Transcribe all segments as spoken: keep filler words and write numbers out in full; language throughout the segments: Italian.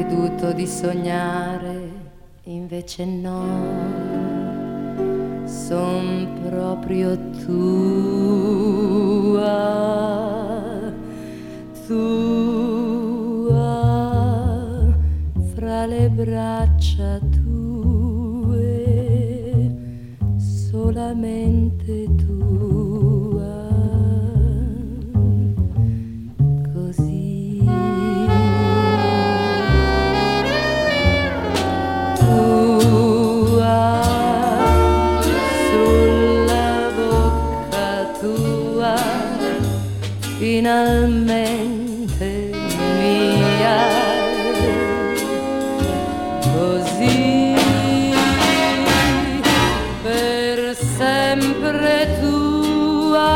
creduto di sognare, invece no, son proprio tua, tua, fra le braccia tue, solamente tua, così. Tua, sulla bocca tua, finalmente mia, così, per sempre tua,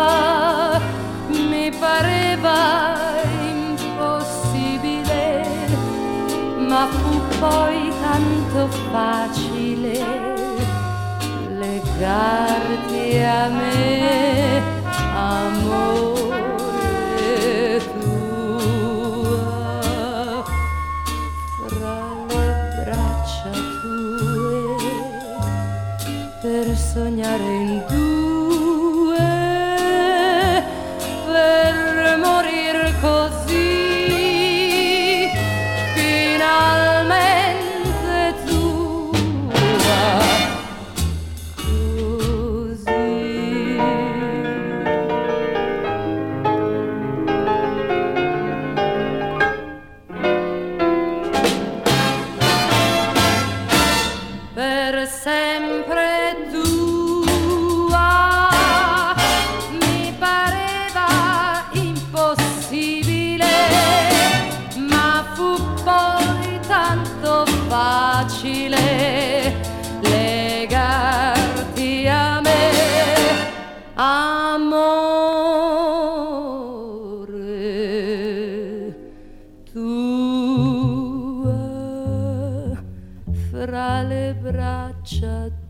mi pareva impossibile, ma fu poi tanto facile legarti a me, amore tua, fra le braccia tue, per sognare in due, per morir così. Per sempre tua, mi pareva impossibile, ma fu poi tanto facile legarti a me, amore tua, fra le braccia